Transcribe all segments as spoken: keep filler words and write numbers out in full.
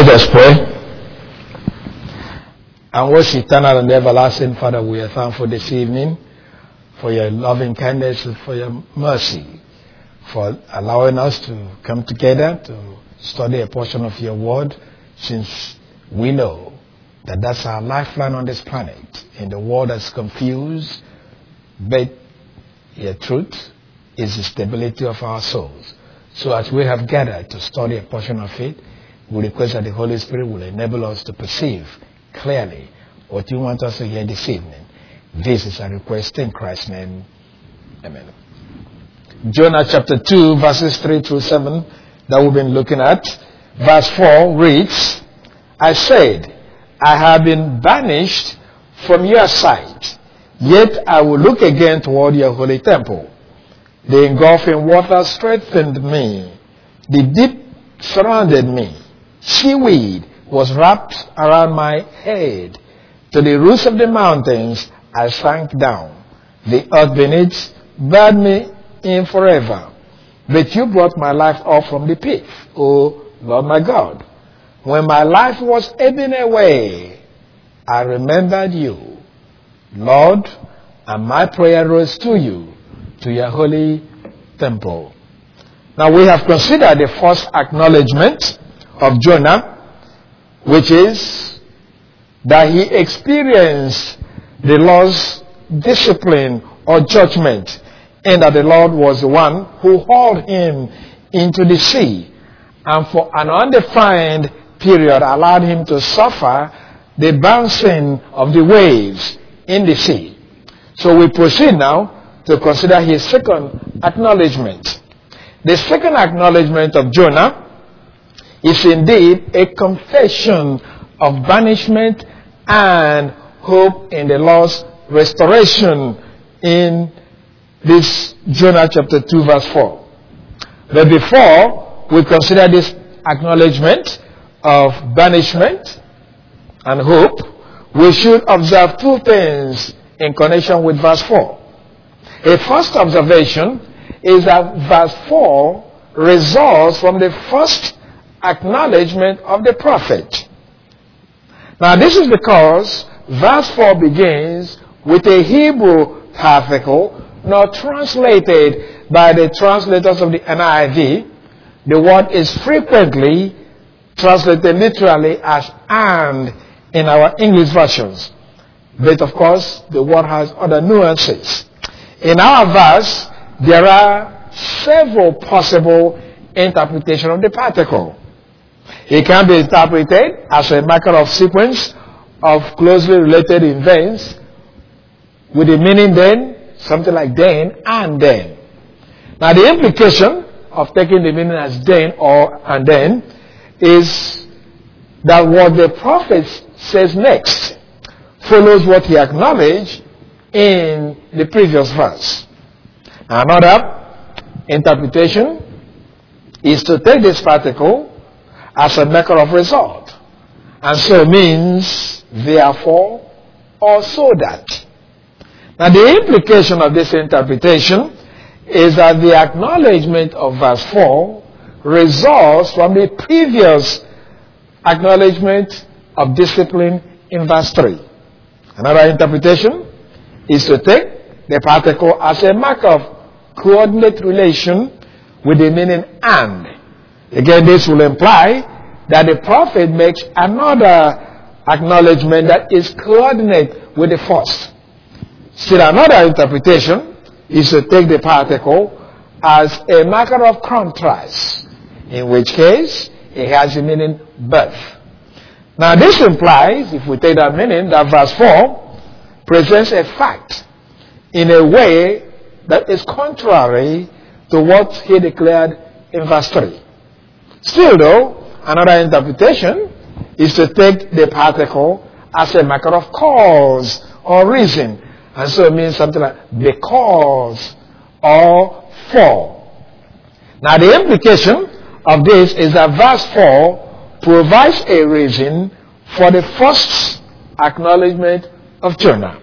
us pray. And most eternal and everlasting Father, we are thankful this evening for your loving kindness and for your mercy, for allowing us to come together to study a portion of your word, since we know that that's our lifeline on this planet. In the world that's confused, but your truth is the stability of our souls. So as we have gathered to study a portion of it, we request that the Holy Spirit will enable us to perceive clearly what you want us to hear this evening. This is a request in Christ's name. Amen. Jonah chapter two, verses three through seven that we've been looking at. Verse four reads, I said, I have been banished from your sight, yet I will look again toward your holy temple. The engulfing water strengthened me. The deep surrounded me. Seaweed was wrapped around my head. To the roots of the mountains I sank down. The earth beneath barred me in forever. But you brought my life up from the pit, O Lord my God. When my life was ebbing away, I remembered you, Lord, and my prayer rose to you, to your holy temple. Now we have considered the first acknowledgement of Jonah, which is that he experienced the Lord's discipline or judgment, and that the Lord was the one who hauled him into the sea, and for an undefined period allowed him to suffer the bouncing of the waves in the sea. So we proceed now to consider his second acknowledgement. The second acknowledgement of Jonah is indeed a confession of banishment and hope in the Lord's restoration in this Jonah chapter two verse four. But before we consider this acknowledgement of banishment and hope, we should observe two things in connection with verse four. A first observation is that verse four results from the first acknowledgement of the prophet. Now this is because verse four begins with a Hebrew particle not translated by the translators of the N I V. The word is frequently translated literally as and in our English versions. But of course, the word has other nuances. In our verse, there are several possible interpretations of the particle. It can be interpreted as a marker of sequence of closely related events with the meaning then, something like then and then. Now the implication of taking the meaning as then or and then is that what the prophet says next follows what he acknowledged in the previous verse. Another interpretation is to take this particle as a marker of result, and so means therefore or so that. Now the implication of this interpretation is that the acknowledgement of verse four results from the previous acknowledgement of discipline in verse three. Another interpretation is to take the particle as a mark of coordinate relation with the meaning and. Again, this will imply that the prophet makes another acknowledgement that is coordinate with the first. Still another interpretation is to take the particle as a marker of contrast, in which case it has the meaning birth. Now this implies, if we take that meaning, that verse four presents a fact in a way that is contrary to what he declared in verse three. Still though, another interpretation is to take the particle as a marker of cause or reason, and so it means something like because or for. Now the implication of this is that verse four provides a reason for the first acknowledgement of Jonah.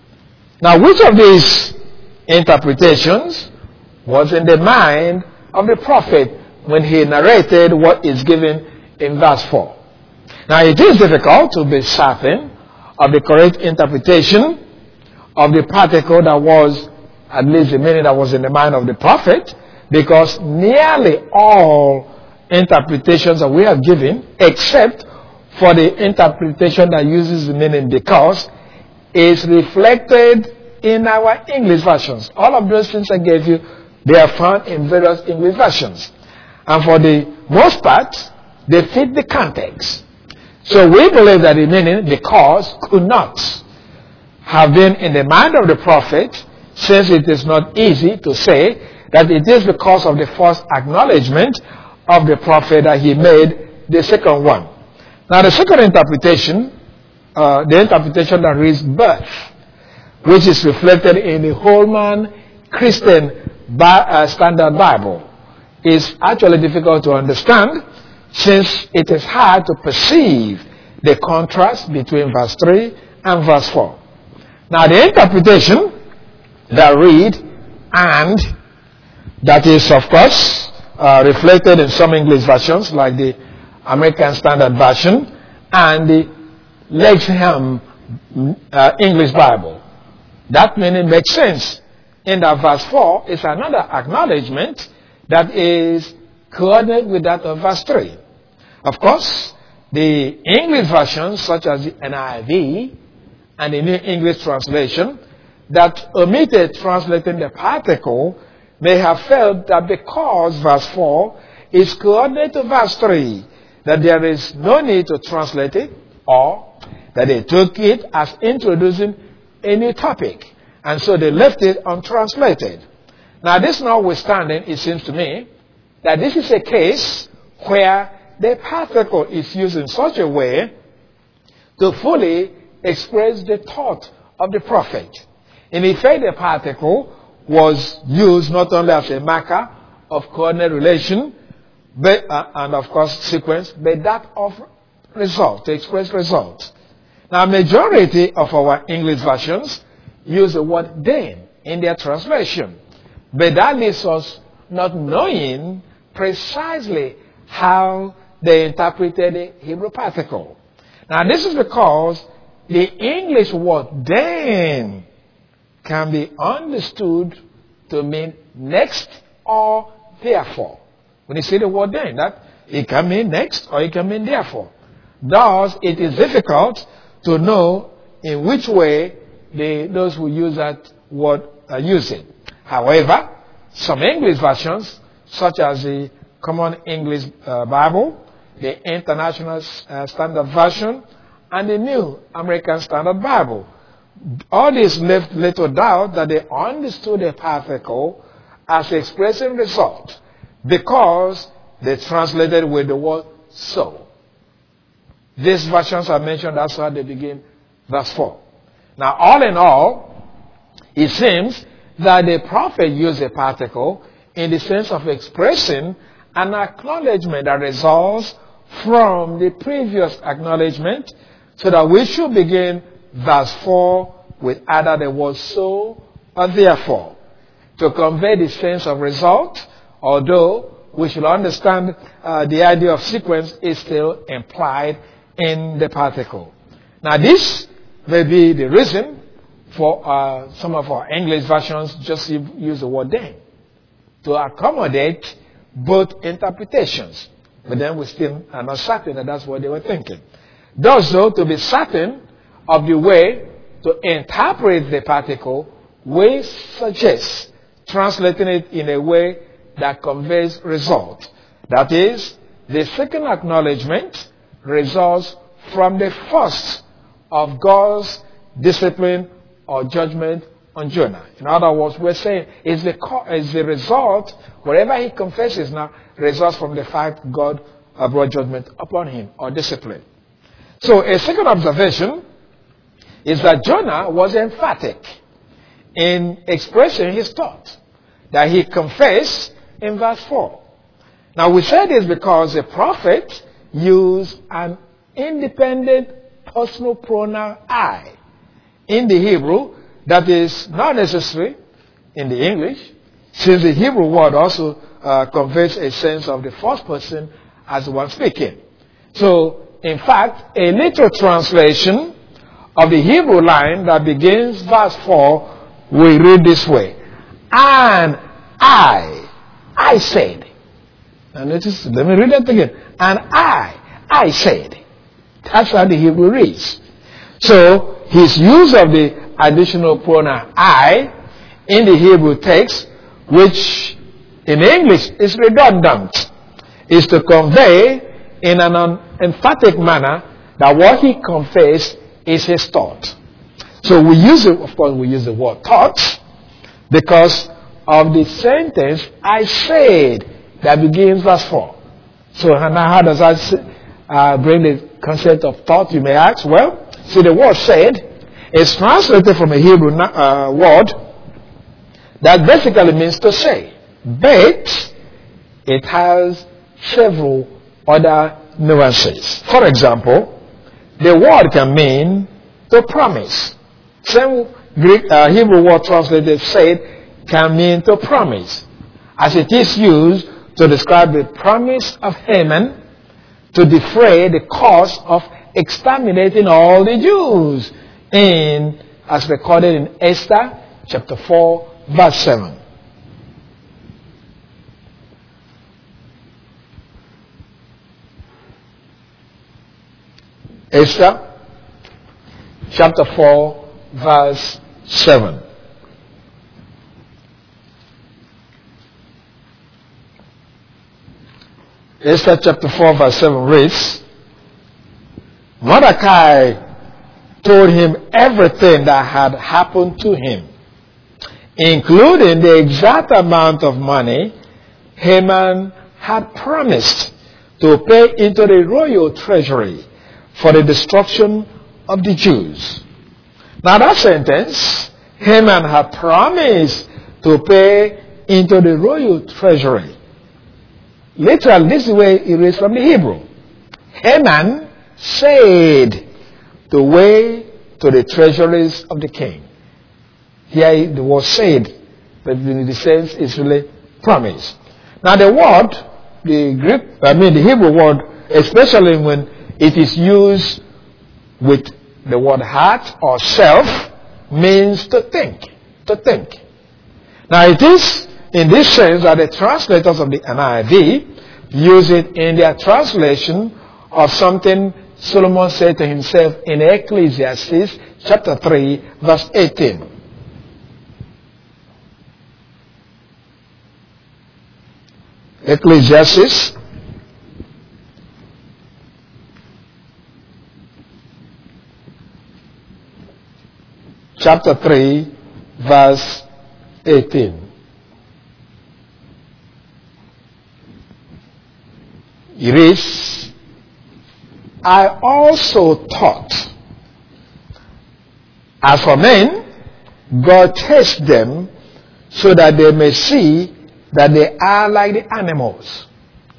Now which of these interpretations was in the mind of the prophet when he narrated what is given in verse four? Now, it is difficult to be certain of the correct interpretation of the particle that was, at least the meaning that was in the mind of the prophet, because nearly all interpretations that we have given, except for the interpretation that uses the meaning because, is reflected in our English versions. All of those things I gave you, they are found in various English versions. And for the most part, they fit the context. So we believe that the meaning because could not have been in the mind of the prophet, since it is not easy to say that it is because of the first acknowledgement of the prophet that he made the second one. Now the second interpretation, uh, the interpretation that reads birth, which is reflected in the Holman Christian Bi- uh, Standard Bible, is actually difficult to understand, since it is hard to perceive the contrast between verse three and verse four. Now the interpretation that read and, that is of course uh, reflected in some English versions like the American Standard Version and the Lexham uh, English Bible. That meaning makes sense in that verse four is another acknowledgement that is coordinated with that of verse three. Of course, the English versions such as the N I V and the New English Translation that omitted translating the particle may have felt that because verse four is coordinated to verse three, that there is no need to translate it, or that they took it as introducing a new topic, and so they left it untranslated. Now this notwithstanding, it seems to me that this is a case where the particle is used in such a way to fully express the thought of the prophet. In effect, the particle was used not only as a marker of coordinate relation, but, uh, and of course sequence, but that of result, to express result. Now, majority of our English versions use the word then in their translation, but that leaves us not knowing precisely how they interpreted the Hebrew particle. Now, this is because the English word then can be understood to mean next or therefore. When you see the word then, that it can mean next or it can mean therefore. Thus, it is difficult to know in which way they, those who use that word are using. However, some English versions, such as the Common English uh, Bible, the International uh, Standard Version, and the New American Standard Bible, all this left little doubt that they understood the particle as expressing result, because they translated with the word so. These versions are mentioned, that's how they begin verse four. Now, all in all, it seems that the prophet used a particle in the sense of expressing an acknowledgement that results from the previous acknowledgement, so that we should begin verse four with either the word so or therefore, to convey the sense of result, although we should understand uh, the idea of sequence is still implied in the particle. Now this may be the reason for uh, some of our English versions just use the word then, to accommodate both interpretations. But then we still are not certain that that's what they were thinking. Thus, though, to be certain of the way to interpret the particle, we suggest translating it in a way that conveys result. That is, the second acknowledgement results from the first of God's discipline or judgment on Jonah. In other words, we're saying is the is the result, whatever he confesses now, results from the fact God brought judgment upon him or discipline. So a second observation is that Jonah was emphatic in expressing his thought that he confessed in verse four. Now we say this because the prophet used an independent personal pronoun I in the Hebrew that is not necessary in the English, since the Hebrew word also uh, conveys a sense of the first person as the one speaking. So in fact, a literal translation of the Hebrew line that begins verse four, we read this way. And I, I said. And notice, let me read that again. And I, I said. That's how the Hebrew reads. So, his use of the additional pronoun I in the Hebrew text, which in English is redundant, is to convey in an emphatic manner that what he confessed is his thought. So we use it, of course, we use the word thought because of the sentence I said that begins verse four. So now how does that uh, bring the concept of thought, you may ask? Well, see, the word said is translated from a Hebrew uh, word that basically means to say, but it has several other nuances. For example, the word can mean to promise. Same Greek uh, Hebrew word translated said can mean to promise, as it is used to describe the promise of Haman to defray the cost of exterminating all the Jews in, as recorded in Esther chapter four verse seven. Esther chapter four verse seven. Esther chapter four verse seven reads, Mordecai told him everything that had happened to him, including the exact amount of money Haman had promised to pay into the royal treasury for the destruction of the Jews. Now that sentence, Haman had promised to pay into the royal treasury. Literally, this is the way it reads from the Hebrew. Haman said the way to the treasuries of the king. Here the word said, but in the sense is really promise. Now the word, the Greek, I mean the Hebrew word, especially when it is used with the word heart or self, means to think, to think. Now it is in this sense that the translators of the N I V use it in their translation of something Solomon said to himself in Ecclesiastes chapter three verse eighteen. Ecclesiastes chapter three verse eighteen. It is, I also thought, as for men, God tests them so that they may see that they are like the animals.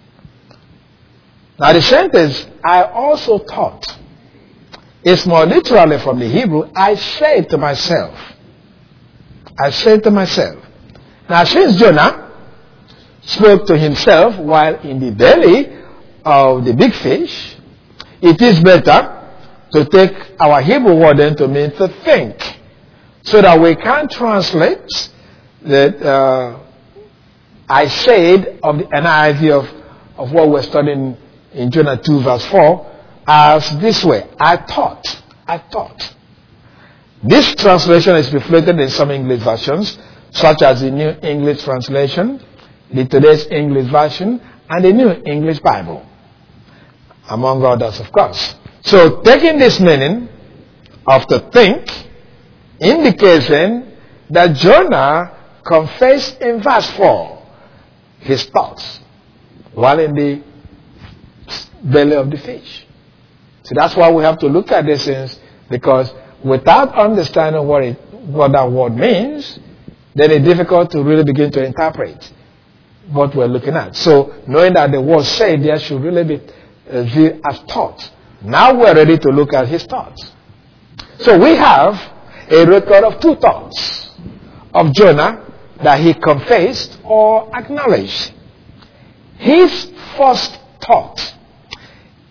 Now the sentence, I also thought, is more literally from the Hebrew, I said to myself. I said to myself. Now since Jonah spoke to himself while in the belly of the big fish, it is better to take our Hebrew word then to mean to think, so that we can translate that uh, I said of the N I V of, of what we're studying in Jonah two verse four as this way, I thought, I thought. This translation is reflected in some English versions, such as the New English Translation, the Today's English Version, and the New English Bible, among others, of course. So, taking this meaning of to think indicates then that Jonah confessed in verse four his thoughts while in the belly of the fish. So that's why we have to look at these things, because without understanding what it, what that word means, then it's difficult to really begin to interpret what we're looking at. So knowing that the word said there should really be uh, viewed as thought. Now we're ready to look at his thoughts. So we have a record of two thoughts of Jonah that he confessed or acknowledged. His first thought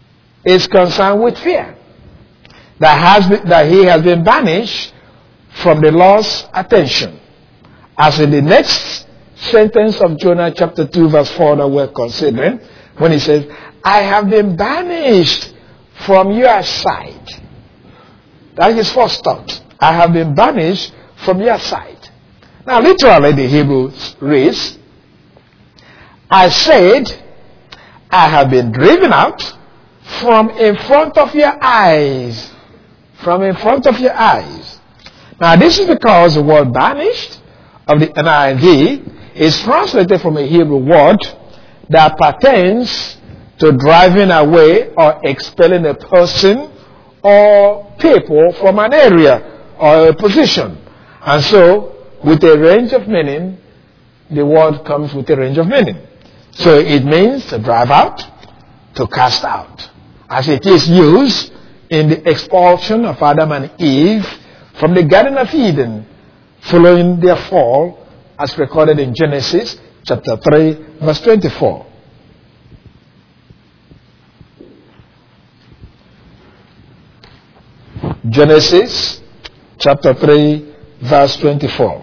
is concerned with fear. That, has been, that he has been banished from the Lord's attention. As in the next sentence of Jonah chapter two verse four that we're considering, when he says, I have been banished from your sight. That's his first thought. I have been banished from your sight. Now literally the Hebrew reads, I said, I have been driven out from in front of your eyes. From in front of your eyes. Now this is because the word banished of the N I V is translated from a Hebrew word that pertains to driving away or expelling a person or people from an area or a position. And so, with a range of meaning, the word comes with a range of meaning. So it means to drive out, to cast out, as it is used in the expulsion of Adam and Eve from the Garden of Eden, following their fall, as recorded in Genesis chapter three, verse twenty-four. Genesis chapter three, verse twenty-four.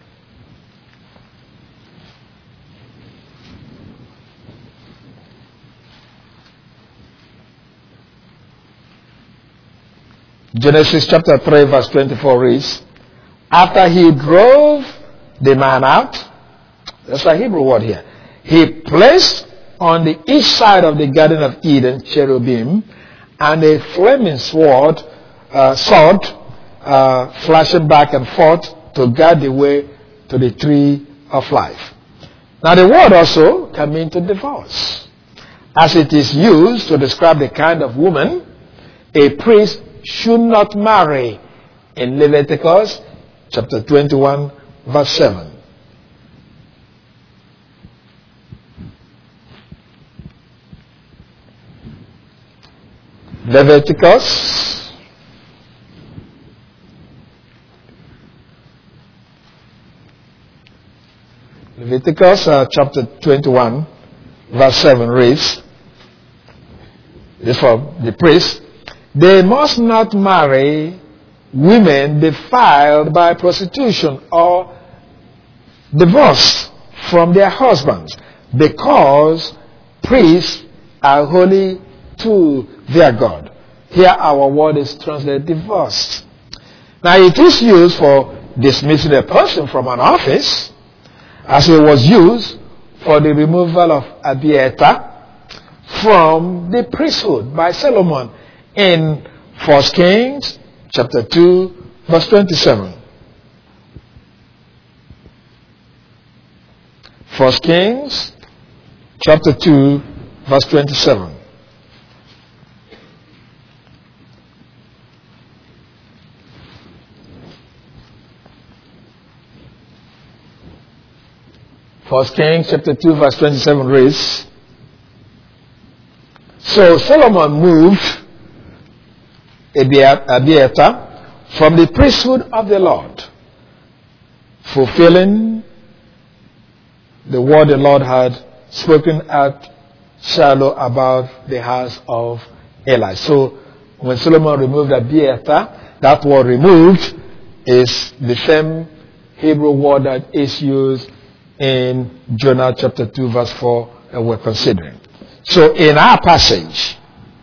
Genesis chapter three, verse twenty-four reads, after he drove the man out, that's a Hebrew word here, he placed on the east side of the Garden of Eden cherubim and a flaming sword, uh, sword uh, flashing back and forth to guard the way to the tree of life. Now the word also can mean to divorce, as it is used to describe the kind of woman a priest should not marry in Leviticus chapter twenty-one, verse seven. Leviticus Leviticus uh, chapter twenty-one, verse seven reads, this for the priest, they must not marry women defiled by prostitution or divorced from their husbands, because priests are holy to their God. Here our word is translated divorced. Now it is used for dismissing a person from an office, as it was used for the removal of Abiathar from the priesthood by Solomon in First Kings chapter two, verse twenty-seven. First Kings chapter two, verse twenty-seven. First Kings chapter two, verse twenty-seven reads, so Solomon moved Abiathar from the priesthood of the Lord, fulfilling the word the Lord had spoken at Shiloh about the house of Eli. So when Solomon removed Abiathar, that word removed is the same Hebrew word that is used in Jonah chapter two, verse four that we're considering. So in our passage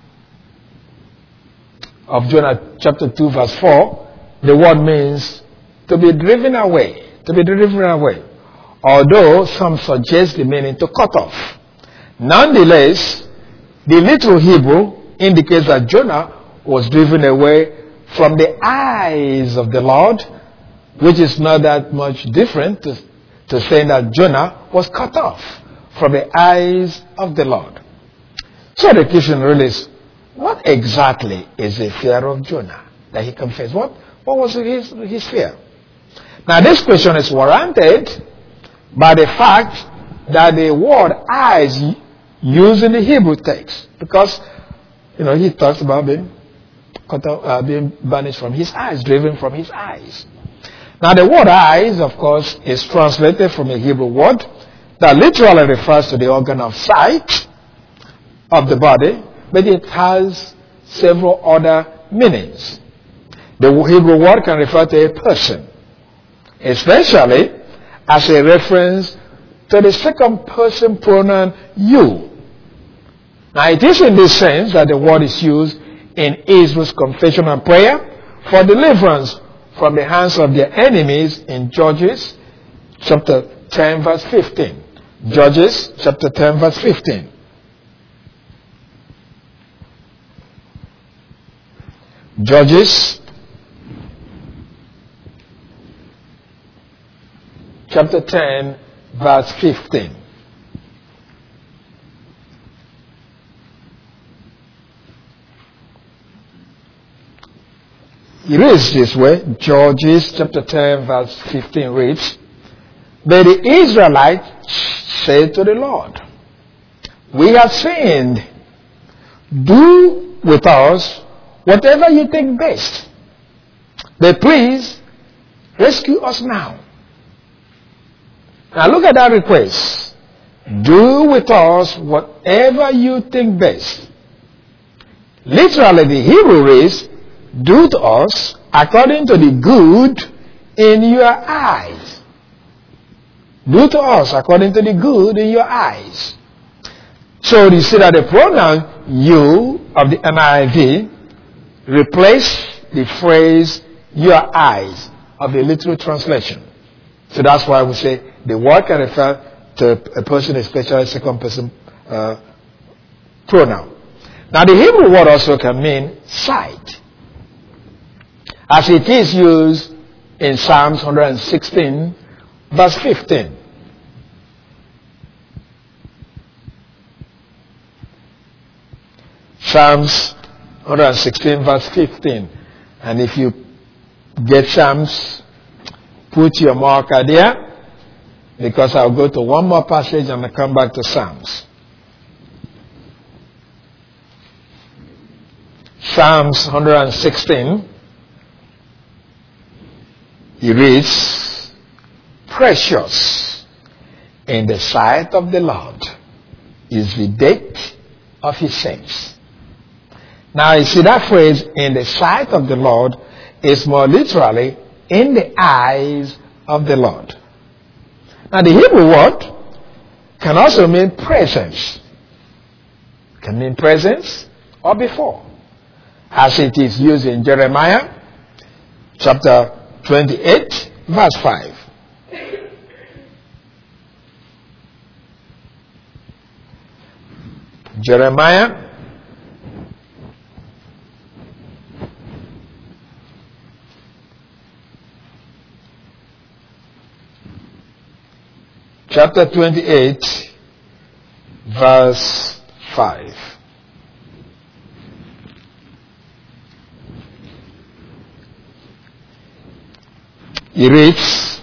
of Jonah chapter two, verse four, the word means to be driven away, to be driven away. Although some suggest the meaning to cut off. Nonetheless, the literal Hebrew indicates that Jonah was driven away from the eyes of the Lord, which is not that much different to, to saying that Jonah was cut off from the eyes of the Lord. So the question really is, what exactly is the fear of Jonah that he confessed? What, what was his, his fear? Now this question is warranted by the fact that the word eyes used in the Hebrew text, because you know he talks about being cut off, uh, being banished from his eyes, driven from his eyes. Now the word eyes, of course, is translated from a Hebrew word that literally refers to the organ of sight of the body, but it has several other meanings. The Hebrew word can refer to a person, especially as a reference to the second person pronoun you. Now it is in this sense that the word is used in Israel's confession and prayer for deliverance from the hands of their enemies in Judges chapter ten verse fifteen. Judges chapter ten verse fifteen. Judges chapter ten verse fifteen. It reads this way. Judges chapter ten verse fifteen reads, "But the Israelites said to the Lord, we have sinned. Do with us whatever you think best. But please rescue us now." Now look at that request. Do with us whatever you think best. Literally the Hebrew reads, do to us according to the good in your eyes. Do to us according to the good in your eyes. So you see that the pronoun you of the N I V replace the phrase your eyes of the literal translation. So that's why we say the word can refer to a person, especially second person uh, pronoun. Now the Hebrew word also can mean sight, as it is used in Psalms one sixteen verse fifteen. Psalms one sixteen verse fifteen. And if you get Psalms, put your marker there, because I'll go to one more passage and I'll come back to Psalms. Psalms one sixteen. He reads, "Precious in the sight of the Lord is the death of his saints." Now you see that phrase, in the sight of the Lord, is more literally in the eyes of the Lord. Now the Hebrew word can also mean presence. Can mean presence or before, as it is used in Jeremiah chapter twenty-eight verse five. Jeremiah chapter twenty-eight verse five. He reads,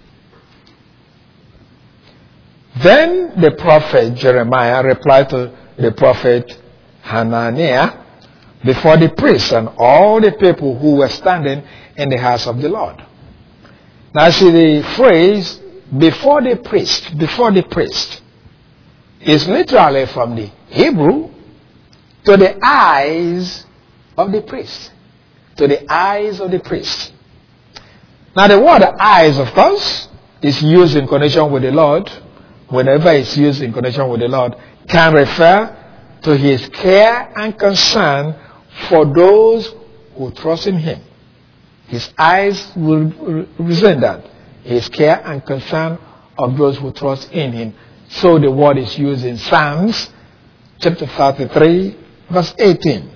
"Then the prophet Jeremiah replied to the prophet Hananiah before the priests and all the people who were standing in the house of the Lord." Now see, the phrase before the priest, before the priest, is literally from the Hebrew to the eyes of the priest. To the eyes of the priest. Now the word eyes, of course, is used in connection with the Lord. Whenever it's used in connection with the Lord, can refer to his care and concern for those who trust in him. His eyes will represent that. His care and concern of those who trust in him. So the word is used in Psalms chapter thirty-three verse eighteen.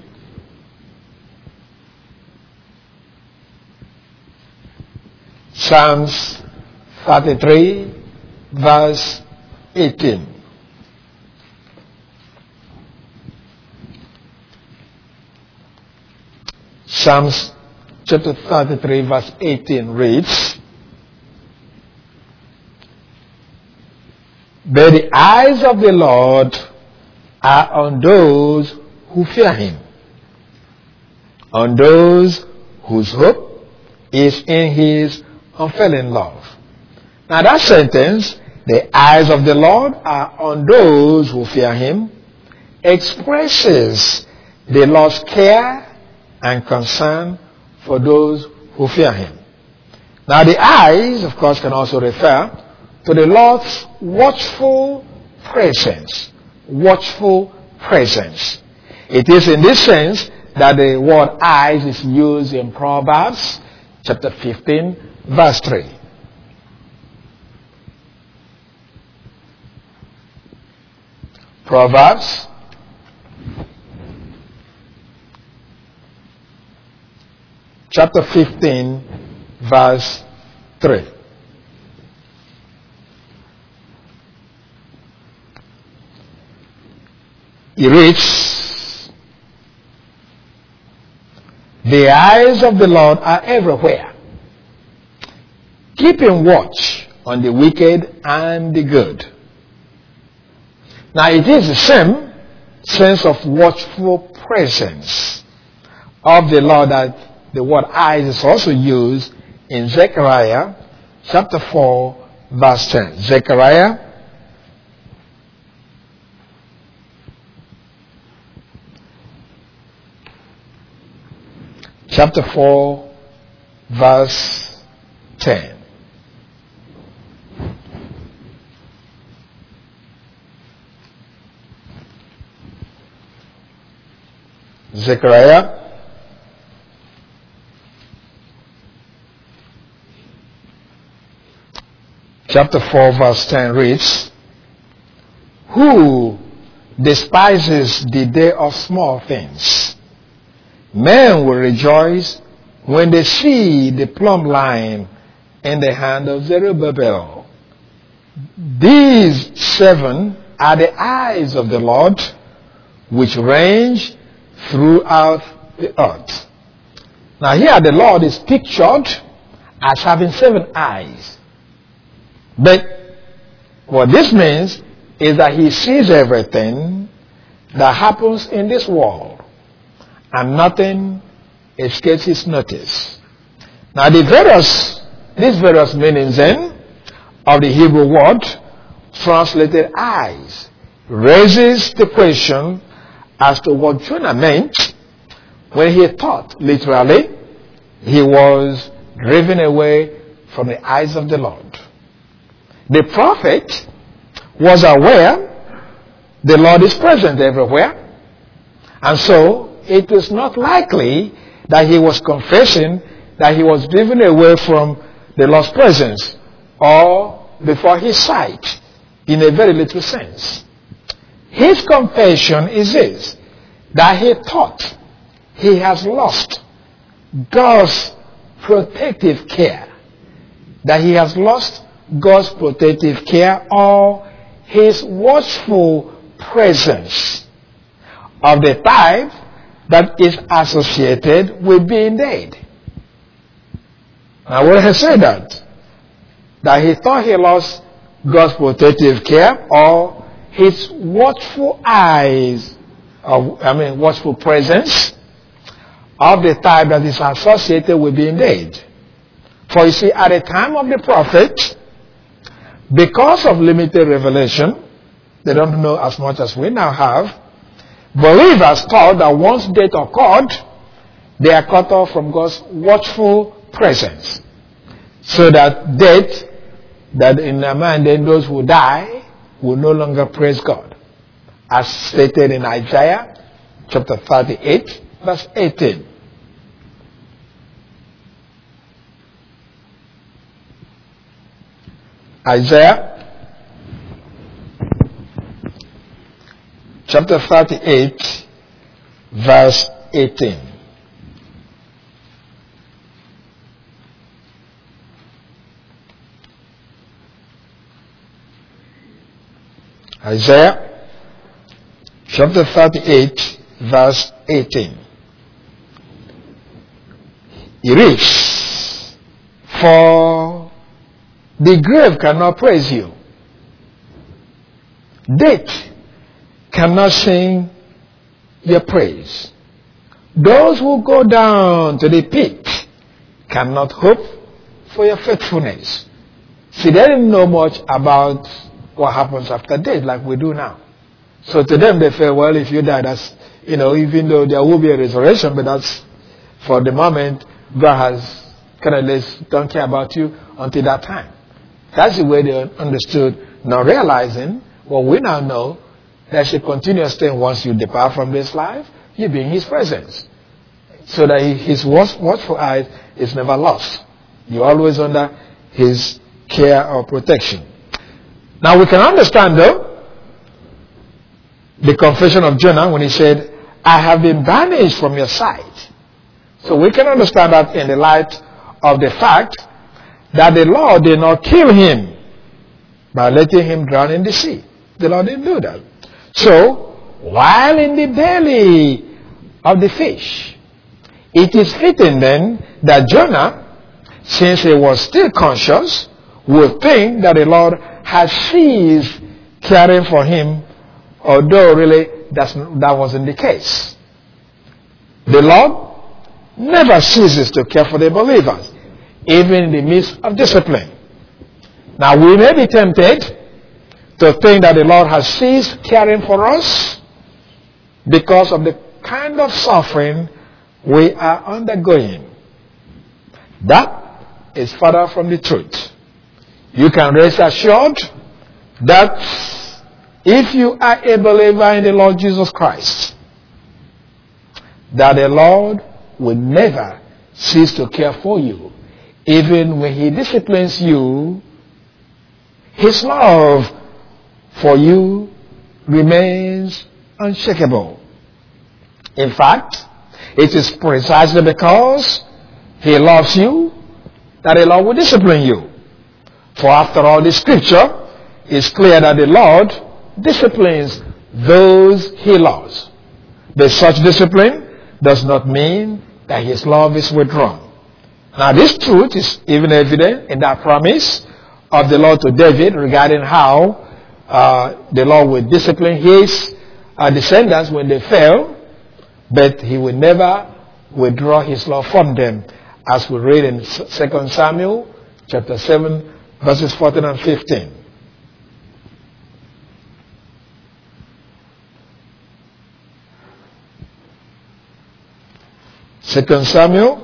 Psalms thirty-three verse eighteen. Psalms chapter thirty-three verse eighteen reads, "But the eyes of the Lord are on those who fear him, on those whose hope is in his unfailing love." Now that sentence, the eyes of the Lord are on those who fear him, expresses the Lord's care and concern for those who fear him. Now the eyes, of course, can also refer to the Lord's watchful presence. Watchful presence. It is in this sense that the word eyes is used in Proverbs chapter fifteen, verse three. Proverbs chapter fifteen, verse three. It reads, "The eyes of the Lord are everywhere, keeping watch on the wicked and the good." Now it is the same sense of watchful presence of the Lord that the word eyes is also used in Zechariah chapter four, verse ten. Zechariah chapter four, verse ten. Zechariah chapter four, verse ten reads, "Who despises the day of small things? Men will rejoice when they see the plumb line in the hand of Zerubbabel. These seven are the eyes of the Lord, which range throughout the earth." Now here the Lord is pictured as having seven eyes. But what this means is that he sees everything that happens in this world, and nothing escapes his notice. Now the various, these various meanings then of the Hebrew word translated eyes raises the question as to what Jonah meant when he thought literally he was driven away from the eyes of the Lord. The prophet was aware the Lord is present everywhere, and so it is not likely that he was confessing that he was driven away from the Lord's presence or before his sight in a very literal sense. His confession is this, that he thought he has lost God's protective care, that he has lost God's protective care or his watchful presence of the type that is associated with being dead. Now when he said that, that he thought he lost God's protective care or his watchful eyes, of, I mean watchful presence of the type that is associated with being dead. For you see, at the time of the prophet, because of limited revelation, they don't know as much as we now have, believers thought that once death occurred, they are cut off from God's watchful presence. So that death, that in a man then those who die, will no longer praise God. As stated in Isaiah chapter thirty-eight, verse eighteen. Isaiah chapter thirty-eight, verse eighteen. Isaiah chapter thirty-eight, verse eighteen. It reads, "For the grave cannot praise you. Death cannot sing your praise. Those who go down to the pit cannot hope for your faithfulness." See, they didn't know much about what happens after death like we do now. So to them, they feel, well, if you die, that's, you know, even though there will be a resurrection, but that's, for the moment, God has kind of less, don't care about you until that time. That's the way they understood, not realizing, well, we now know there's a continuous thing once you depart from this life, you be in His presence. So that His watchful eye is never lost. You're always under His care or protection. Now we can understand, though, the confession of Jonah when he said, I have been banished from your sight. So we can understand that in the light of the fact that the Lord did not kill him by letting him drown in the sea. The Lord didn't do that. So, while in the belly of the fish, it is fitting then that Jonah, since he was still conscious, would think that the Lord had ceased caring for him, although really that's, that wasn't the case. The Lord never ceases to care for the believers, even in the midst of discipline. Now we may be tempted to think that the Lord has ceased caring for us because of the kind of suffering we are undergoing. That is further from the truth. You can rest assured that if you are a believer in the Lord Jesus Christ, that the Lord will never cease to care for you. Even when He disciplines you, His love for you remains unshakable. In fact, it is precisely because He loves you that the Lord will discipline you. For after all, the scripture is clear that the Lord disciplines those He loves. But such discipline does not mean that His love is withdrawn. Now this truth is even evident in that promise of the Lord to David regarding how uh, the Lord will discipline his uh, descendants when they fail, but He will never withdraw His love from them, as we read in Second Samuel chapter seven, verses fourteen and fifteen. Second Samuel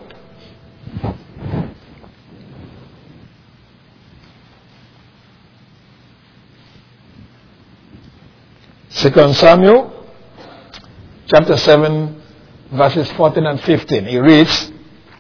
Second Samuel chapter seven, verses fourteen and fifteen. He reads,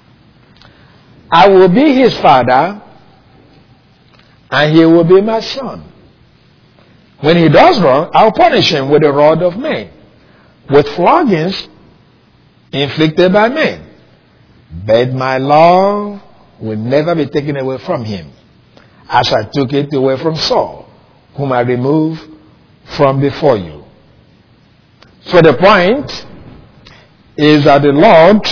I will be his father, and he will be my son. When he does wrong, I'll punish him with the rod of men, with floggings inflicted by men. But my love will never be taken away from him, as I took it away from Saul, whom I removed from before you. So the point is that the Lord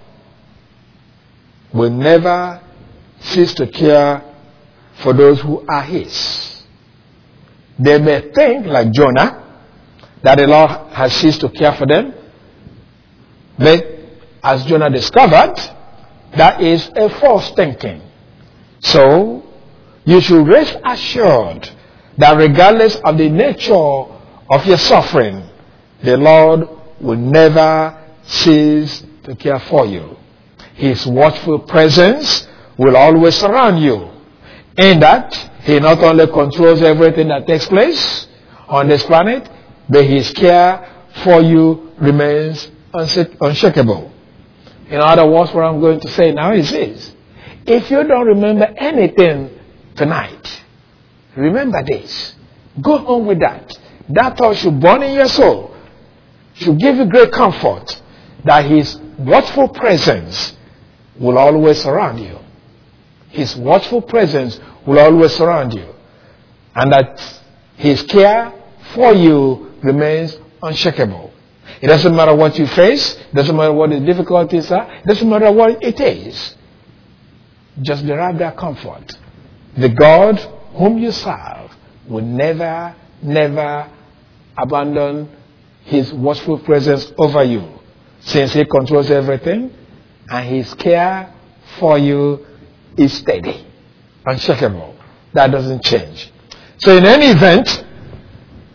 will never cease to care for those who are His. They may think, like Jonah, that the Lord has ceased to care for them. But as Jonah discovered, that is a false thinking. So, you should rest assured that regardless of the nature of your suffering, the Lord will never cease to care for you. His watchful presence will always surround you. In that, He not only controls everything that takes place on this planet, but His care for you remains unshakable. In other words, what I'm going to say now is this. If you don't remember anything tonight, remember this. Go home with that. That thought should burn in your soul. Should give you great comfort that His watchful presence will always surround you. His watchful presence will always surround you. And that His care for you remains unshakable. It doesn't matter what you face. It doesn't matter what the difficulties are. It doesn't matter what it is. Just derive that comfort. The God whom you serve will never, never abandon His watchful presence over you, since He controls everything and His care for you is steady, unshakable. That doesn't change. So in any event,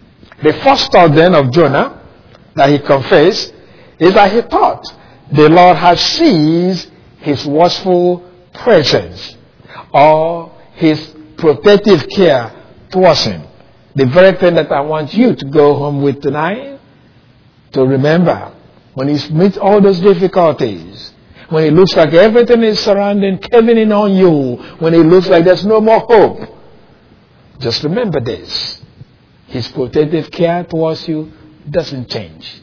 The first thought then of Jonah that he confessed is that he thought the Lord had ceased his watchful presence or his protective care towards him. The very thing that I want you to go home with tonight, to remember, when you meet all those difficulties, when it looks like everything is surrounding, caving in on you, when it looks like there's no more hope, just remember this. His protective care towards you doesn't change.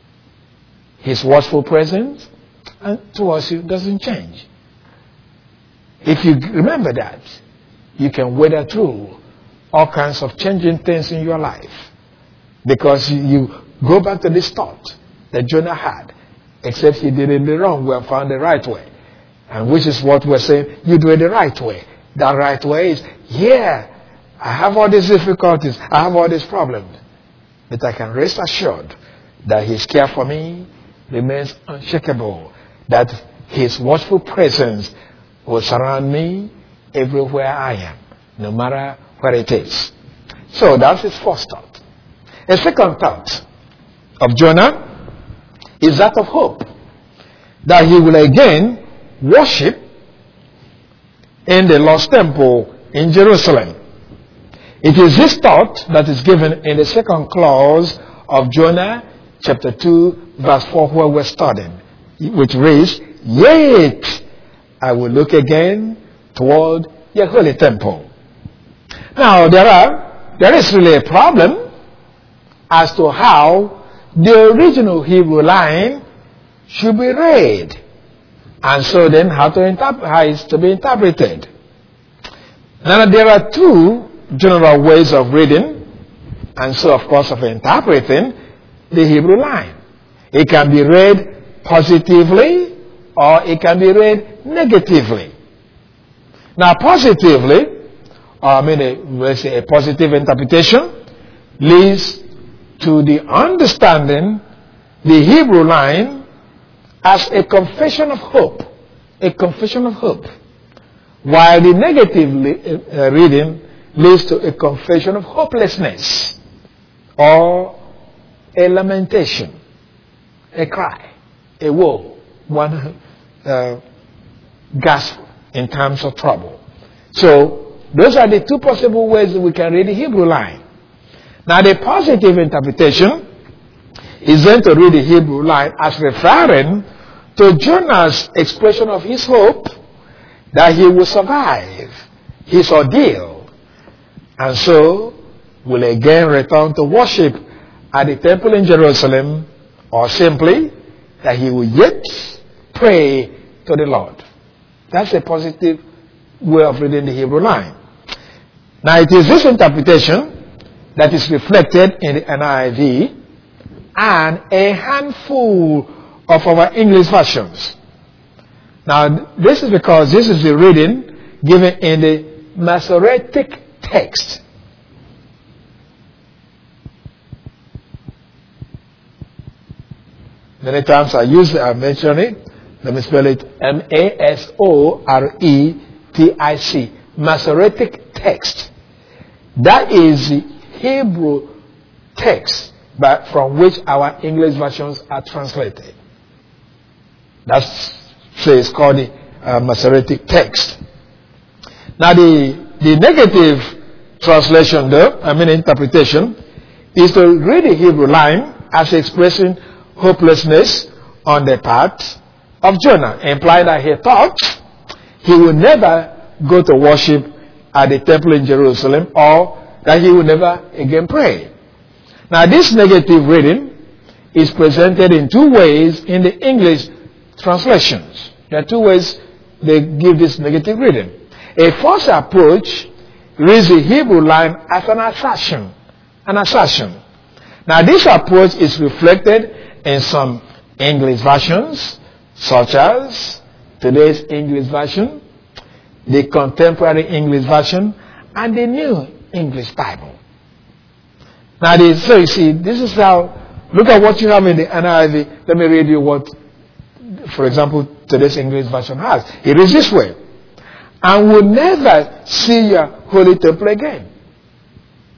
His watchful presence towards you doesn't change. If you remember that, you can weather through all kinds of changing things in your life. Because you go back to this thought that Jonah had, except he did it the wrong way and found the right way. And which is what we're saying, you do it the right way. That right way is, yeah, I have all these difficulties, I have all these problems, but I can rest assured that his care for me remains unshakable, that his watchful presence will surround me everywhere I am, no matter where it is. So that's his first thought. A second thought of Jonah is that of hope, that he will again worship in the lost temple in Jerusalem. It is this thought that is given in the second clause of Jonah chapter two verse four where we're studying, which reads, "Yet I will look again toward your holy temple." Now there are there is really a problem as to how the original Hebrew line should be read, and so then how to interpret how it's to be interpreted. Now there are two general ways of reading, and so of course of interpreting the Hebrew line. It can be read positively or it can be read negatively. Now positively, or I mean a, let's say a positive interpretation, leads to the understanding the Hebrew line as a confession of hope, a confession of hope, while the negative uh, reading leads to a confession of hopelessness or a lamentation, a cry, a woe, one uh, gasp in times of trouble. So those are the two possible ways that we can read the Hebrew line. Now the positive interpretation is then to read the Hebrew line as referring to Jonah's expression of his hope that he will survive his ordeal, and so will again return to worship at the temple in Jerusalem, or simply that he will yet pray to the Lord. That's a positive way of reading the Hebrew line. Now it is this interpretation that is reflected in the N I V and a handful of our English versions. Now this is because this is the reading given in the Masoretic text. Many times I use I mention it. Let me spell it M A S O R E T I C. Masoretic text. That is the Hebrew text but from which our English versions are translated. That's so it's called the uh, Masoretic text. Now the the negative translation though, I mean interpretation, is to read the Hebrew line as expressing hopelessness on the part of Jonah, implying that he thought he would never go to worship at the temple in Jerusalem, or that he would never again pray. Now this negative reading is presented in two ways in the English translations. There are two ways they give this negative reading. A first approach reads the Hebrew line as an assertion. An assertion. Now this approach is reflected in some English versions, such as today's English version, the contemporary English version, and the New English Bible. Now the, so you see, this is how, look at what you have in the N I V. Let me read you what, for example, today's English version has. It is this way. "And will never see your holy temple again."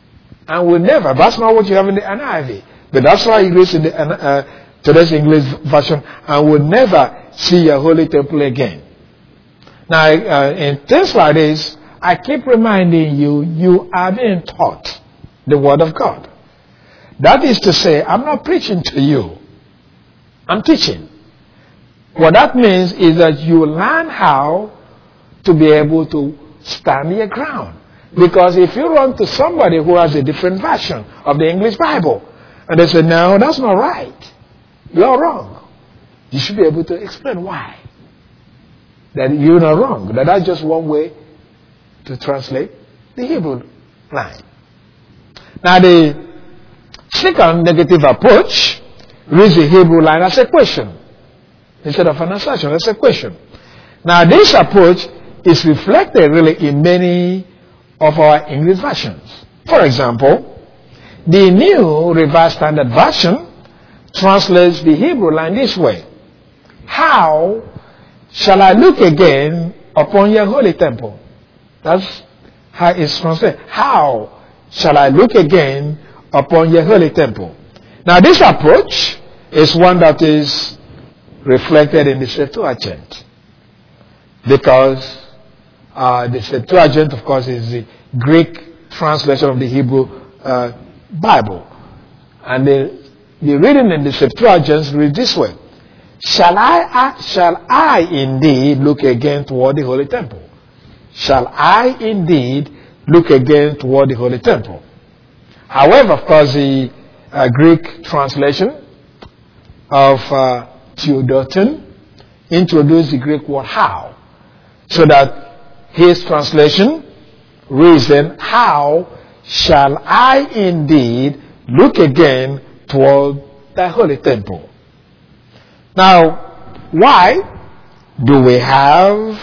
and will never. That's not what you have in the N I V. But that's why it reads in the uh, today's English version, and will never see a holy temple again. Now, uh, in things like this, I keep reminding you, you are being taught the Word of God. That is to say, I'm not preaching to you. I'm teaching. What that means is that you learn how to be able to stand your ground. Because if you run to somebody who has a different version of the English Bible, and they say, no, that's not right, you're wrong, you should be able to explain why. That you're not wrong. That that's just one way to translate the Hebrew line. Now, the second negative approach reads the Hebrew line as a question instead of an assertion, as a question. Now, this approach is reflected really in many of our English versions. For example, the New Revised Standard Version translates the Hebrew line this way: how shall I look again upon your holy temple? That's how it's translated. How shall I look again upon your holy temple? Now, this approach is one that is reflected in the Septuagint, because uh, the Septuagint, of course, is the Greek translation of the Hebrew uh, Bible. And the, the reading in the Septuagint reads this way: Shall I, uh, shall I indeed look again toward the holy temple? Shall I indeed look again toward the holy temple? However, of course, the uh, Greek translation of uh, Theodotion introduced the Greek word how, so that his translation reads then, how shall I indeed look again toward the holy temple? Now, why do we have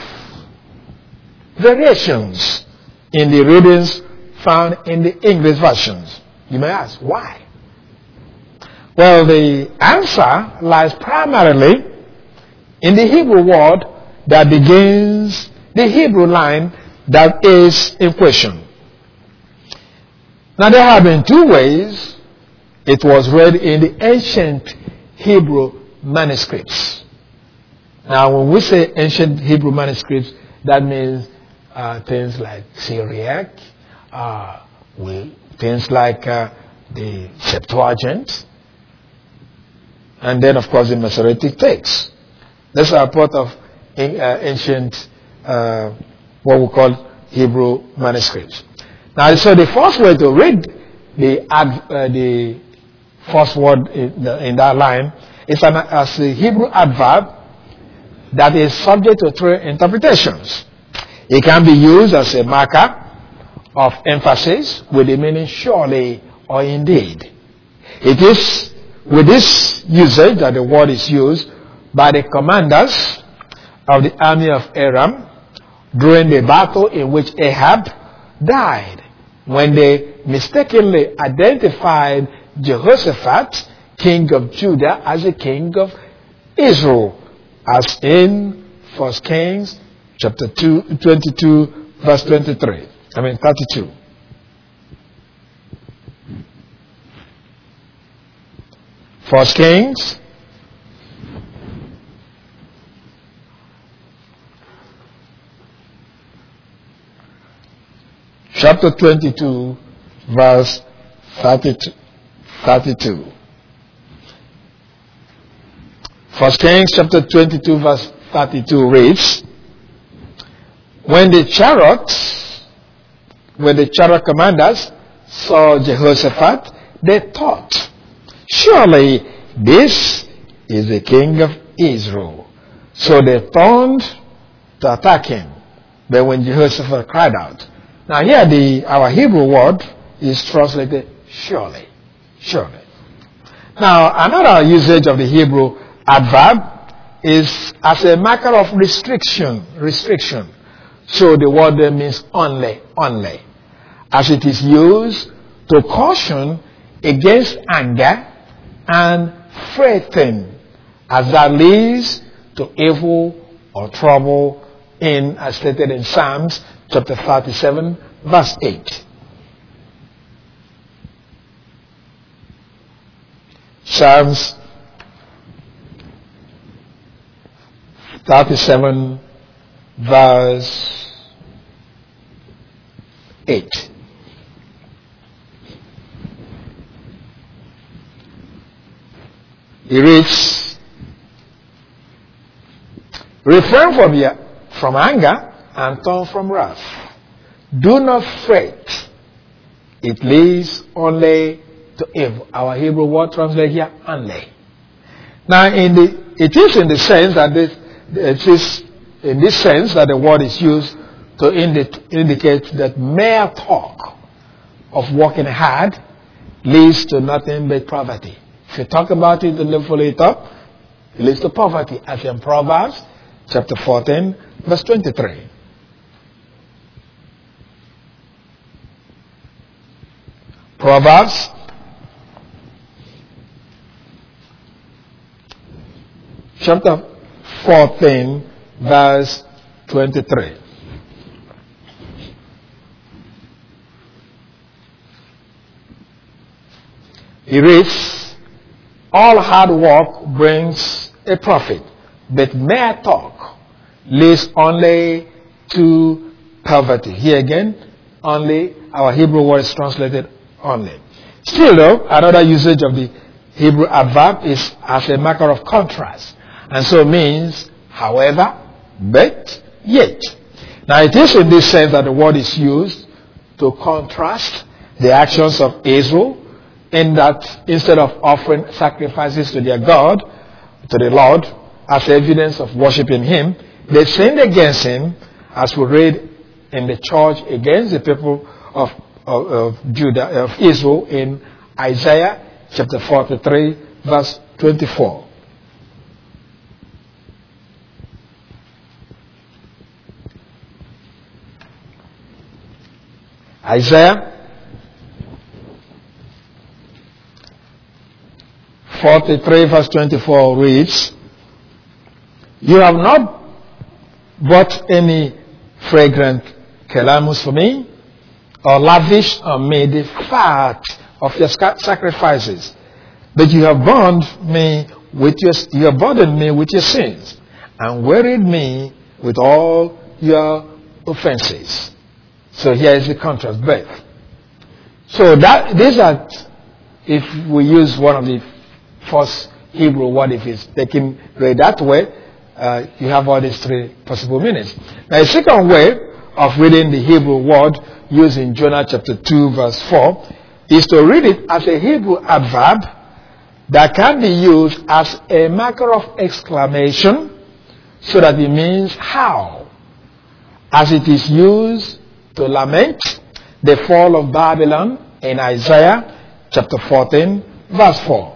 variations in the readings found in the English versions? You may ask, why? Well, the answer lies primarily in the Hebrew word that begins the Hebrew line that is in question. Now, there have been two ways it was read in the ancient Hebrew manuscripts. Now, when we say ancient Hebrew manuscripts, that means uh, things like Syriac, uh, we, things like uh, the Septuagint, and then, of course, the Masoretic text. These are part of uh, ancient, uh, what we call Hebrew manuscripts. Now, so the first way to read the ad, uh, the first word in, the, in that line is an, as a Hebrew adverb that is subject to three interpretations. It can be used as a marker of emphasis with the meaning surely or indeed. It is with this usage that the word is used by the commanders of the army of Aram during the battle in which Ahab died, when they mistakenly identified Jehoshaphat, king of Judah, as the king of Israel, as in First Kings chapter two, twenty-two, verse twenty-three. I mean thirty-two. First Kings chapter twenty-two, verse thirty-two. First Kings chapter twenty-two, verse thirty-two reads, When the chariots, when the chariot commanders saw Jehoshaphat, they thought, surely this is the king of Israel. So they turned to attack him. But when Jehoshaphat cried out, now here the our Hebrew word is translated surely. Surely. Now another usage of the Hebrew adverb is as a marker of restriction. Restriction. So the word there means only, only. As it is used to caution against anger and fretting, as that leads to evil or trouble, in as stated in Psalms chapter thirty-seven, verse eight. Psalms thirty-seven, verse eight. He reads, refrain from, your, from anger and turn from wrath. Do not fret. It leads only to evil. Our Hebrew word translated here, only. Now, in the, it is in the sense that this, it is in this sense that the word is used to indi- indicate that mere talk of working hard leads to nothing but poverty. If you talk about it and then follow it up, it leads to poverty, as in Proverbs chapter fourteen, verse twenty-three. Proverbs chapter fourteen, verse twenty-three. He reads, all hard work brings a profit, but mere talk leads only to poverty. Here again, only, our Hebrew word is translated only. Still though, another usage of the Hebrew adverb is as a matter of contrast, and so means however, but, yet. Now it is in this sense that the word is used to contrast the actions of Israel, in that instead of offering sacrifices to their God, to the Lord, as evidence of worshiping Him, they sinned against Him, as we read in the church against the people of, of, of Judah, of Israel, in Isaiah chapter forty-three, verse twenty-four. Isaiah forty-three, verse twenty-four reads, you have not bought any fragrant calamus for me, or lavished on me the fat of your sacrifices, but you have bound me with your, you have burdened me with your sins, and wearied me with all your offenses. So here is the contrast, both. So that these are, if we use one of the first Hebrew word, if it's taken read that way, uh, you have all these three possible meanings. Now, a second way of reading the Hebrew word used in Jonah chapter two, verse four, is to read it as a Hebrew adverb that can be used as a marker of exclamation, so that it means how, as it is used to lament the fall of Babylon in Isaiah chapter fourteen, verse four.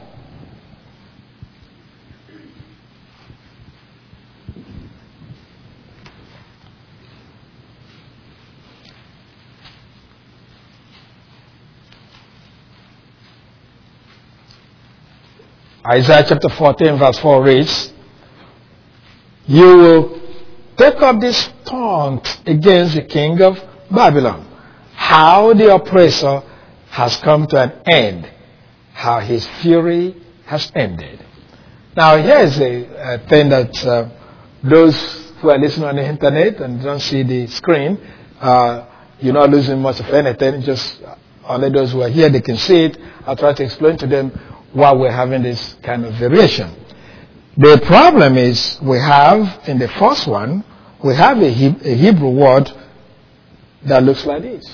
Isaiah chapter fourteen, verse four reads, you will take up this taunt against the king of Babylon, how the oppressor has come to an end, how his fury has ended. Now, here's a, a thing that uh, those who are listening on the internet and don't see the screen, uh, you're not losing much of anything, just only those who are here, they can see it. I'll try to explain to them why we're having this kind of variation. The problem is we have, in the first one, we have a, he- a Hebrew word that looks like this.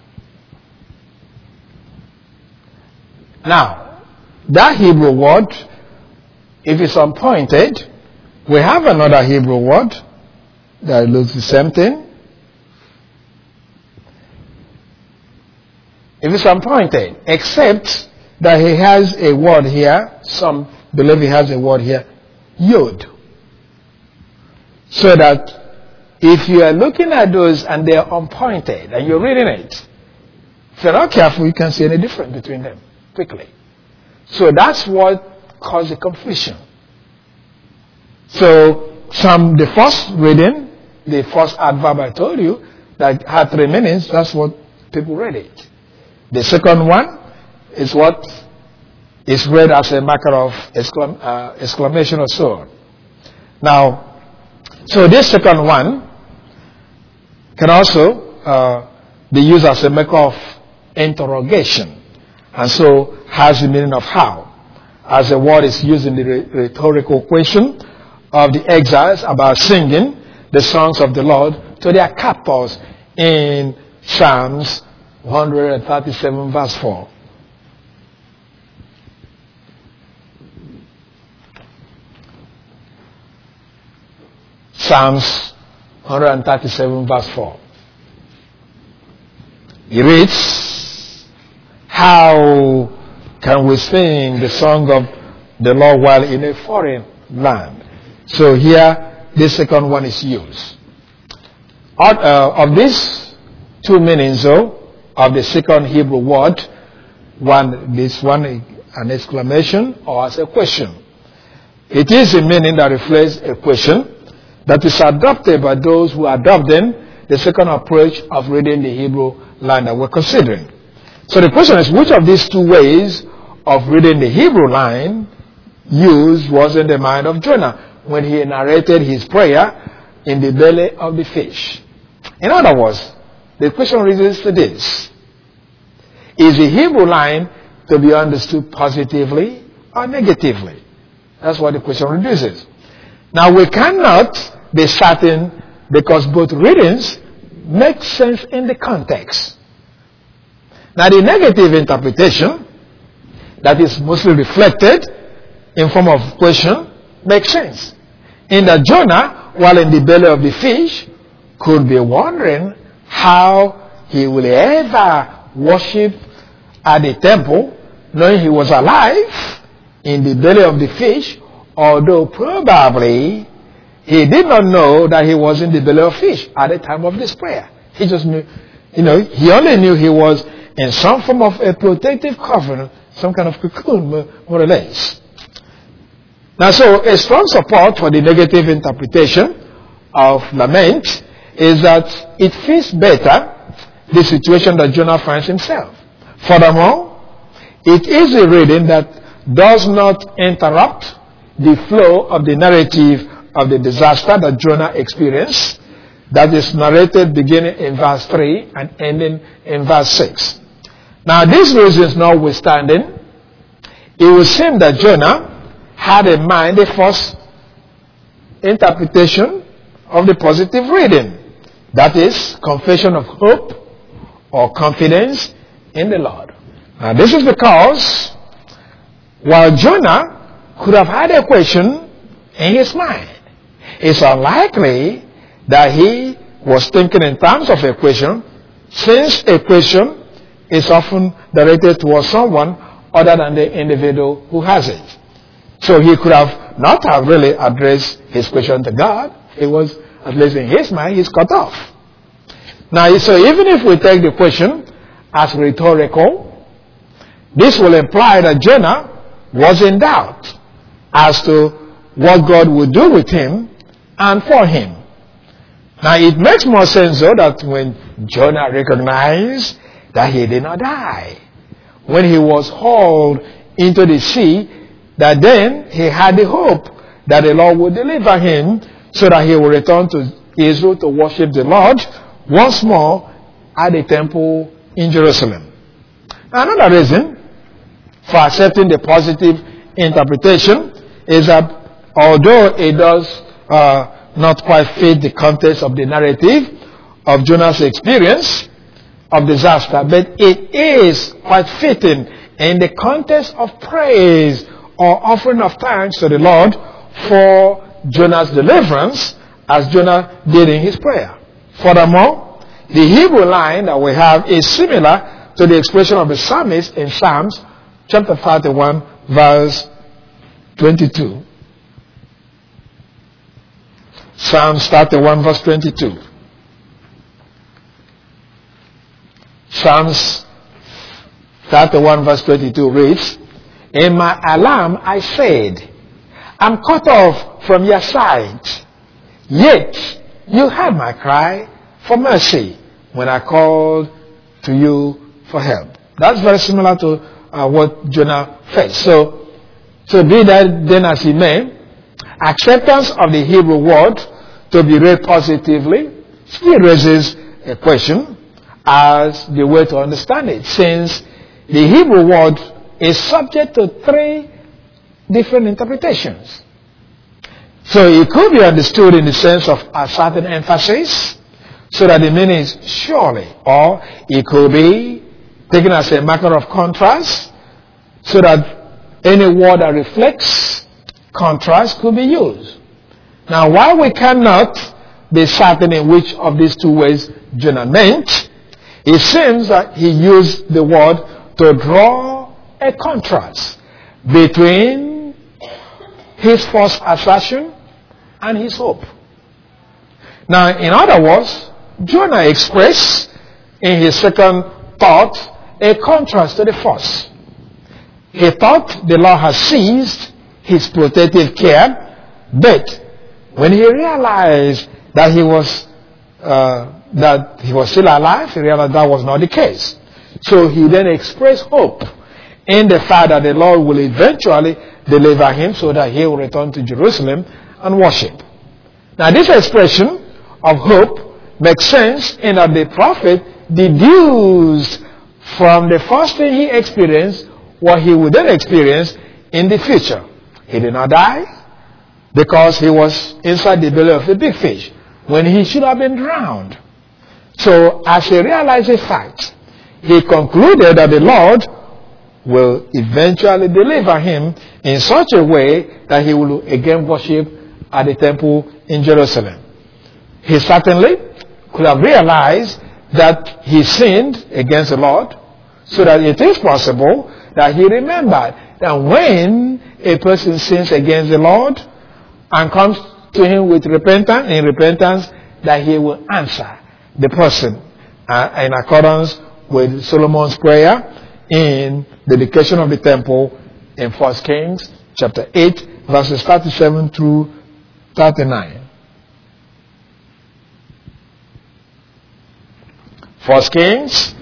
Now, that Hebrew word, if it's unpointed, we have another Hebrew word that looks the same thing. If it's unpointed, except that he has a word here, some believe he has a word here, yod. So that if you are looking at those and they are unpointed and you're reading it, if you're not careful, you can't see any difference between them quickly. So that's what caused the confusion. So some, the first reading, the first adverb I told you, that had three meanings, that's what people read it. The second one is what is read as a marker of exclam, uh, exclamation or so. Now, so this second one can also uh, be used as a marker of interrogation, and so has the meaning of how, as the word is used in the rhetorical question of the exiles about singing the songs of the Lord to their captors in Psalms one thirty-seven verse four. Psalms one thirty-seven verse four. It reads, how can we sing the song of the Lord while in a foreign land? So here, this second one is used. Out, uh, of these two meanings, though, of the second Hebrew word, one, this one, an exclamation or as a question. It is a meaning that reflects a question that is adopted by those who adopt then the second approach of reading the Hebrew line that we're considering. So the question is, which of these two ways of reading the Hebrew line used was in the mind of Jonah when he narrated his prayer in the belly of the fish? In other words, the question reads to this: is the Hebrew line to be understood positively or negatively? That's what the question reduces. Now, we cannot be certain because both readings make sense in the context. Now, the negative interpretation that is mostly reflected in form of question makes sense. In that Jonah, while in the belly of the fish, could be wondering how he will ever worship at the temple, knowing he was alive in the belly of the fish, although probably he did not know that he was in the belly of fish at the time of this prayer. He just knew, you know, he only knew he was in some form of a protective cover, some kind of cocoon, more or less. Now, so a strong support for the negative interpretation of lament is that it fits better the situation that Jonah finds himself. Furthermore, it is a reading that does not interrupt the flow of the narrative of the disaster that Jonah experienced, that is narrated beginning in verse three and ending in verse six. Now, these reasons notwithstanding, it would seem that Jonah had in mind the first interpretation of the positive reading, that is, confession of hope or confidence in the Lord. Now, this is because while Jonah could have had a question in his mind, it's unlikely that he was thinking in terms of a question, since a question is often directed towards someone other than the individual who has it. So he could have not have really addressed his question to God. It was, at least in his mind, he's cut off. Now, so even if we take the question as rhetorical, this will imply that Jonah was in doubt as to what God would do with him and for him. Now, it makes more sense, though, that when Jonah recognized that he did not die, when he was hauled into the sea, that then he had the hope that the Lord would deliver him so that he would return to Israel to worship the Lord once more at the temple in Jerusalem. Another reason for accepting the positive interpretation is that although it does uh, not quite fit the context of the narrative of Jonah's experience of disaster, but it is quite fitting in the context of praise or offering of thanks to the Lord for Jonah's deliverance, as Jonah did in his prayer. Furthermore, the Hebrew line that we have is similar to the expression of the psalmist in Psalms chapter thirty-one, verse twenty-two. Psalms thirty-one, verse twenty-two. Psalms thirty-one, verse twenty-two reads, "In my alarm I said, I'm cut off from your sight. Yet you heard my cry for mercy when I called to you for help." That's very similar to uh, what Jonah faced. So, to be that then as he may, acceptance of the Hebrew word to be read positively still raises a question as the way to understand it, since the Hebrew word is subject to three different interpretations. So it could be understood in the sense of a certain emphasis, so that the meaning is surely, or it could be taken as a matter of contrast, so that any word that reflects contrast could be used. Now, while we cannot be certain in which of these two ways Jonah meant, it seems that he used the word to draw a contrast between his false assertion and his hope. Now, in other words, Jonah expressed in his second thought a contrast to the first. He thought the Lord had ceased his protective care, but when he realized that he was uh, that he was still alive, he realized that was not the case. So he then expressed hope in the fact that the Lord will eventually deliver him so that he will return to Jerusalem and worship. Now, this expression of hope makes sense in that the prophet deduced from the first thing he experienced what he would then experience in the future. He did not die because he was inside the belly of a big fish when he should have been drowned. So, as he realized the fact, he concluded that the Lord will eventually deliver him in such a way that he will again worship at the temple in Jerusalem. He certainly could have realized that he sinned against the Lord, so that it is possible that he remembered that when a person sins against the Lord and comes to him with repentance, in repentance, that he will answer the person uh, in accordance with Solomon's prayer in the dedication of the temple in First Kings chapter eight, verses thirty-seven through thirty-nine. First Kings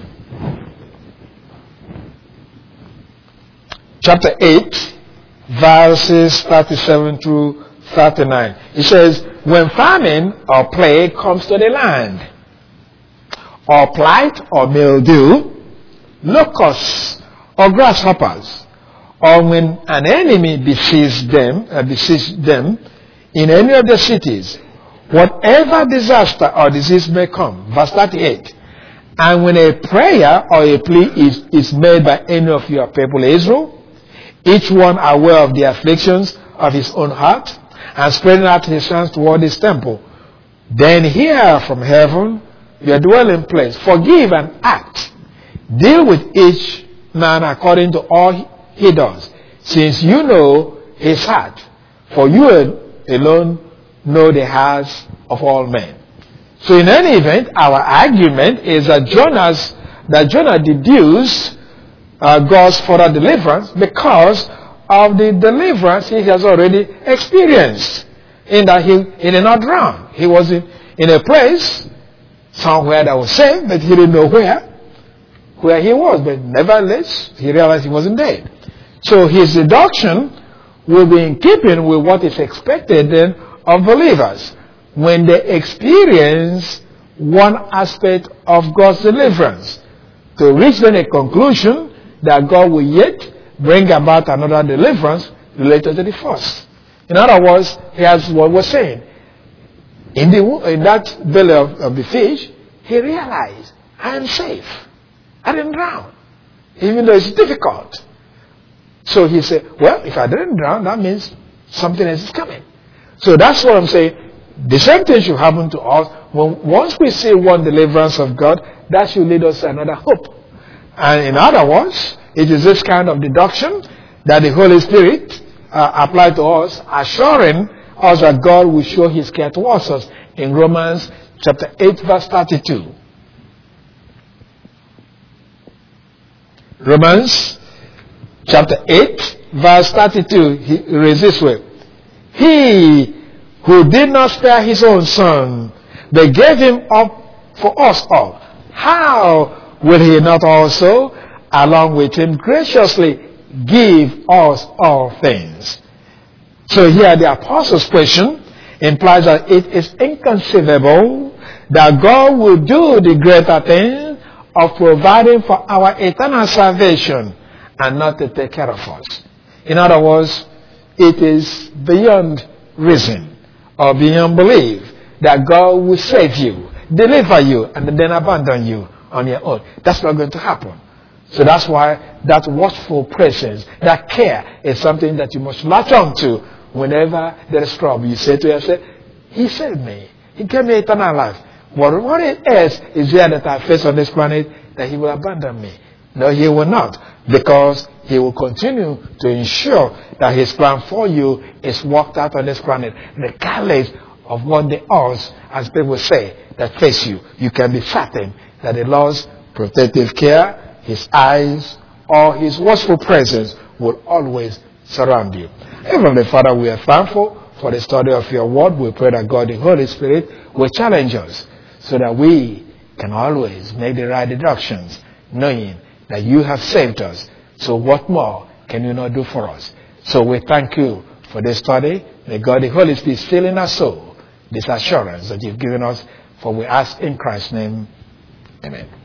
chapter eight, verses thirty-seven through thirty-nine. It says, when famine or plague comes to the land, or blight or mildew, locusts or grasshoppers, or when an enemy besieges them, uh, besieges them in any of the cities, whatever disaster or disease may come. Verse thirty-eight. And when a prayer or a plea is, is made by any of your people Israel, each one aware of the afflictions of his own heart, and spreading out his hands toward his temple, then hear from heaven your dwelling place, forgive and act. Deal with each man according to all he does, since you know his heart, for you alone know the hearts of all men. So in any event, our argument is that Jonah's, that Jonah deduced uh, God's further deliverance because of the deliverance he has already experienced, in that he, he did not drown. He was in, in a place somewhere that was safe, but he didn't know where, where he was. But nevertheless, he realized he wasn't dead. So his deduction will be in keeping with what is expected then of believers when they experience one aspect of God's deliverance, to reach then a conclusion that God will yet bring about another deliverance related to the first. In other words, here's what we're saying. In, the, in that belly of, of the fish, he realized, I am safe. I didn't drown, even though it's difficult. So he said, well, if I didn't drown, that means something else is coming. So that's what I'm saying. The same thing should happen to us. When, once we see one deliverance of God, that should lead us to another hope. And in other words, it is this kind of deduction that the Holy Spirit uh, applied to us, assuring us that God will show his care towards us in Romans chapter eight, verse thirty-two. Romans chapter eight, verse thirty-two, he reads this way. He who did not spare his own son, but gave him up for us all, how will he not also, along with him, graciously give us all things. So here the apostle's question implies that it is inconceivable that God will do the greater thing of providing for our eternal salvation and not to take care of us. In other words, it is beyond reason or beyond belief that God will save you, deliver you, and then abandon you on your own. That's not going to happen. So that's why that watchful presence, that care is something that you must latch on to whenever there is trouble. You say to yourself, He saved me. He gave me eternal life. But what else is there that I face on this planet that He will abandon me? No, He will not. Because He will continue to ensure that His plan for you is worked out on this planet, regardless of what the odds, as people say, that face you. You can be certain that the Lord's protective care, His eyes, or His watchful presence will always surround you. Heavenly Father, we are thankful for the study of your word. We pray that God, the Holy Spirit, will challenge us so that we can always make the right deductions, knowing that you have saved us. So what more can you not do for us? So we thank you for this study. May God, the Holy Spirit, fill in our soul this assurance that you've given us. For we ask in Christ's name. Amen.